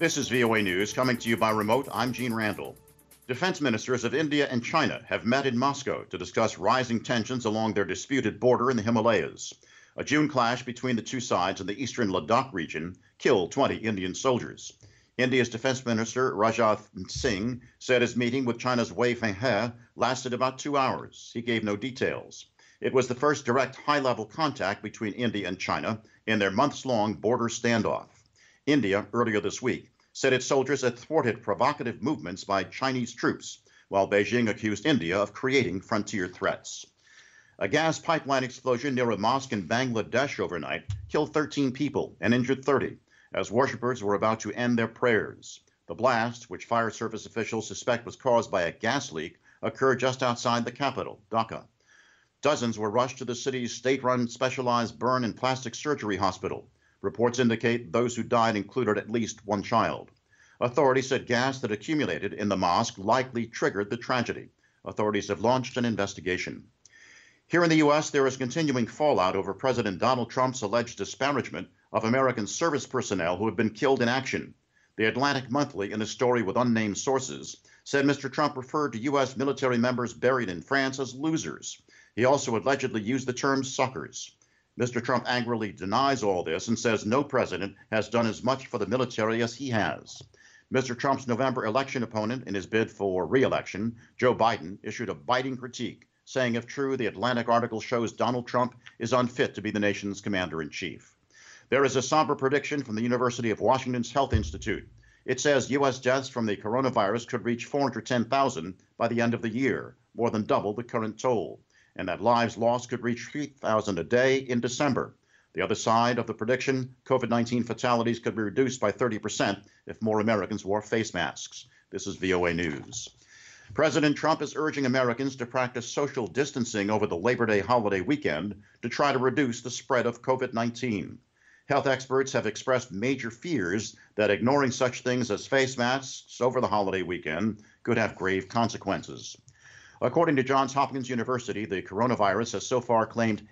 This is VOA News coming to you by remote. I'm Gene Randall. Defense ministers of India and China have met in Moscow to discuss rising tensions along their disputed border in the Himalayas. A June clash between the two sides in the eastern Ladakh region killed 20 Indian soldiers. India's Defense Minister Rajnath Singh said his meeting with China's Wei Fenghe lasted about 2 hours. He gave no details. It was the first direct high-level contact between India and China in their months-long border standoff. India, earlier this week, said its soldiers had thwarted provocative movements by Chinese troops, while Beijing accused India of creating frontier threats. A gas pipeline explosion near a mosque in Bangladesh overnight killed 13 people and injured 30 as worshippers were about to end their prayers. The blast, which fire service officials suspect was caused by a gas leak, occurred just outside the capital, Dhaka. Dozens were rushed to the city's state-run specialized burn and plastic surgery hospital. Reports indicate those who died included at least one child. Authorities said gas that accumulated in the mosque likely triggered the tragedy. Authorities have launched an investigation. Here in the U.S., there is continuing fallout over President Donald Trump's alleged disparagement of American service personnel who have been killed in action. The Atlantic Monthly, in a story with unnamed sources, said Mr. Trump referred to U.S. military members buried in France as losers. He also allegedly used the term suckers. Mr. Trump angrily denies all this and says no president has done as much for the military as he has. Mr. Trump's November election opponent in his bid for re-election, Joe Biden, issued a biting critique, saying if true, the Atlantic article shows Donald Trump is unfit to be the nation's commander-in-chief. There is a somber prediction from the University of Washington's Health Institute. It says U.S. deaths from the coronavirus could reach 410,000 by the end of the year, more than double the current toll, and that lives lost could reach 3,000 a day in December. The other side of the prediction, COVID-19 fatalities could be reduced by 30% if more Americans wore face masks. This is VOA News. President Trump is urging Americans to practice social distancing over the Labor Day holiday weekend to try to reduce the spread of COVID-19. Health experts have expressed major fears that ignoring such things as face masks over the holiday weekend could have grave consequences. According to Johns Hopkins University, the coronavirus has so far claimed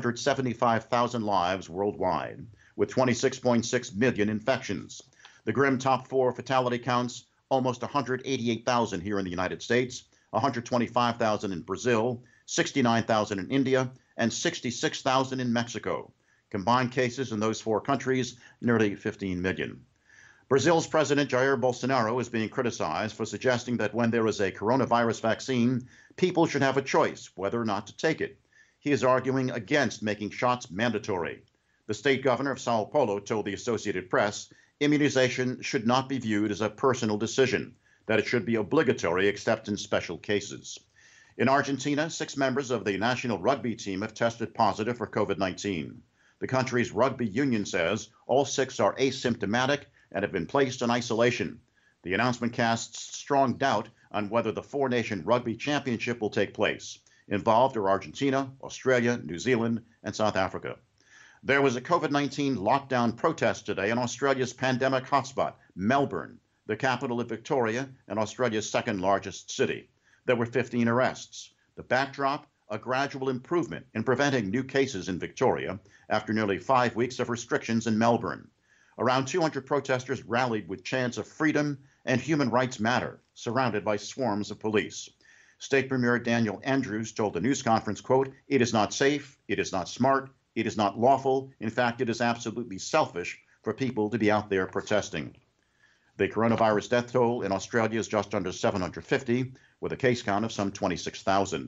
875,000 lives worldwide, with 26.6 million infections. The grim top four fatality counts almost 188,000 here in the United States, 125,000 in Brazil, 69,000 in India, and 66,000 in Mexico. Combined cases in those four countries, nearly 15 million. Brazil's President Jair Bolsonaro is being criticized for suggesting that when there is a coronavirus vaccine, people should have a choice whether or not to take it. He is arguing against making shots mandatory. The state governor of Sao Paulo told the Associated Press immunization should not be viewed as a personal decision, that it should be obligatory except in special cases. In Argentina, 6 members of the national rugby team have tested positive for COVID-19. The country's rugby union says all 6 are asymptomatic and have been placed in isolation. The announcement casts strong doubt on whether the 4-nation rugby championship will take place. Involved are Argentina, Australia, New Zealand, and South Africa. There was a COVID-19 lockdown protest today in Australia's pandemic hotspot, Melbourne, the capital of Victoria and Australia's second largest city. There were 15 arrests. The backdrop, a gradual improvement in preventing new cases in Victoria after nearly 5 weeks of restrictions in Melbourne. Around 200 protesters rallied with chants of freedom and human rights matter, surrounded by swarms of police. State Premier Daniel Andrews told the news conference, quote, "It is not safe, it is not smart, it is not lawful. In fact, it is absolutely selfish for people to be out there protesting." The coronavirus death toll in Australia is just under 750, with a case count of some 26,000.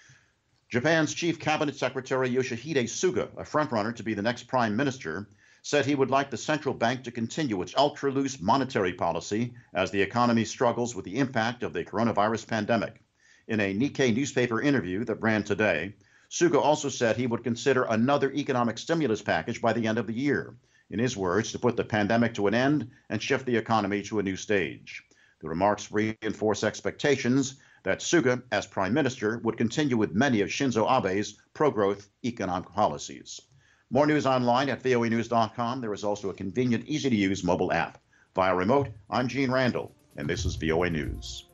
Japan's Chief Cabinet Secretary Yoshihide Suga, a frontrunner to be the next prime minister, said he would like the central bank to continue its ultra-loose monetary policy as the economy struggles with the impact of the coronavirus pandemic. In a Nikkei newspaper interview that ran today, Suga also said he would consider another economic stimulus package by the end of the year, in his words, to put the pandemic to an end and shift the economy to a new stage. The remarks reinforce expectations that Suga, as prime minister, would continue with many of Shinzo Abe's pro-growth economic policies. More news online at voanews.com. There is also a convenient, easy-to-use mobile app. Via remote, I'm Gene Randall, and this is VOA News.